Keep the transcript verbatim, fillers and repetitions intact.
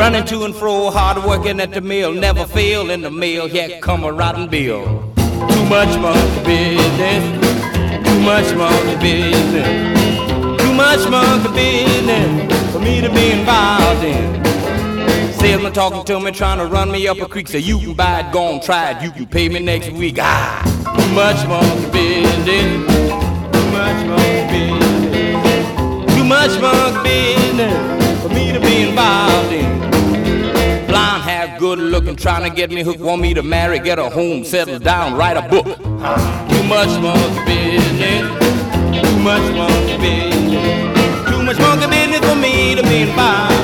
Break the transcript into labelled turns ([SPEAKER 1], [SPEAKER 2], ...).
[SPEAKER 1] Running to and fro, hard working at the mill, never fail in the mail, here come a rotten bill. Too much monkey business, too much monkey business, too much monkey business for me to be involved in. Salesman talking to me, trying to run me up a creek, say you can buy it, go on, try it, you can pay me next week. Ah, too much monkey business, too much monkey business, too much monkey business for me to be involved in. Blonde hair, good looking, trying to get me hooked, want me to marry, get a home, settle down, write a book. Too much monkey business, too much monkey business, too much monkey business for me to be involved.